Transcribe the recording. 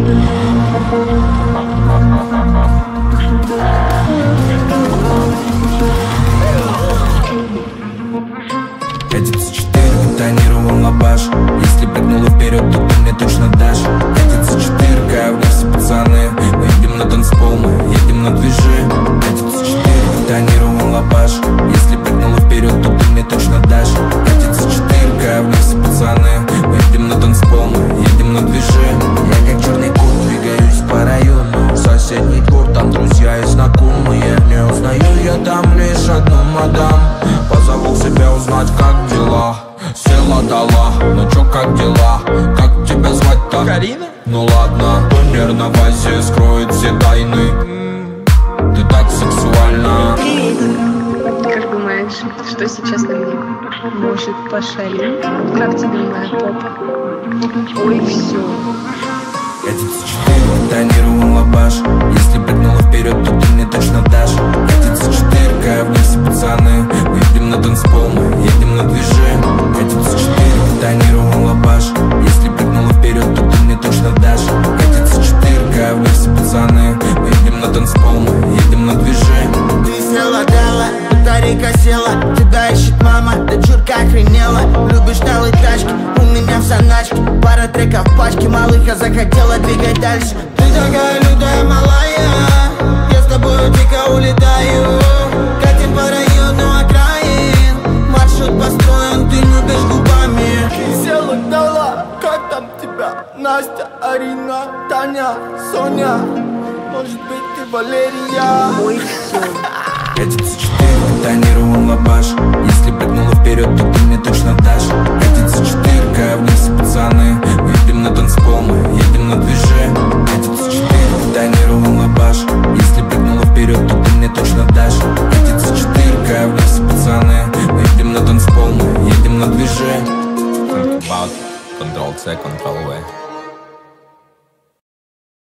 Катится 4, тонировал лабаш. Если прыгнула вперед, то ты мне точно дашь. Катится 4, вниз все пацаны. Мы едем на танцпол, мы едем на движи. Катится 4, тонировал лабаш. Если прыгнула вперед, то ты мне точно дашь. Катится 4, вниз все пацаны. Мы едем на танцпол, мы едем на движи. Я как черный кот двигаюсь по району. Соседний двор, там друзья и знакомые. Не узнаю я там лишь одну мадам. Позову себя узнать, как дела. Села, дала, ну чё, как дела? Как тебя звать-то? Карина? Ну ладно, турнир на базе скроет все тайны. Ты так сексуальна. Как думаешь, что сейчас на мне? Может, пошалим? Как тебе моя попа? Ой, все. Катится 4, тонировал лабаш. Если прыгнула вперед, то ты мне точно дашь. Катится 4, вниз все пацаны. Мы едем на танцпол, мы едем на движи. Катится 4, тонировал лабаш. Если прыгнула вперед, то ты мне точно дашь. Катится 4, вниз все пацаны. Мы едем на танцпол, мы едем на движи. Ты села, дала, батарейка села. Тебя ищет мама, дочурка охренела. Любишь талые тачки, у меня в заначке. Пара треков в пачке, малыха захотела двигать дальше. Ты такая лютая малая, я с тобой дико улетаю. Катим по району окраин, маршрут построен, ты любишь губами. Ты села, дала, как там тебя? Настя, Арина, Таня, Соня. Может быть, ты Валерия. Ой, все. Катится 4, тонировал лабаш. Если прыгнула вперед, то ты мне точно дашь. Катится 4, вниз все пацаны. Мы едем на танцпол, мы едем на движи. Катится 4, тонировал лабаш. Если прыгнула вперед, то ты мне точно дашь. Катится 4, вниз все пацаны. Мы едем на танцпол, мы едем на движи. Ctrl-C, Ctrl-V.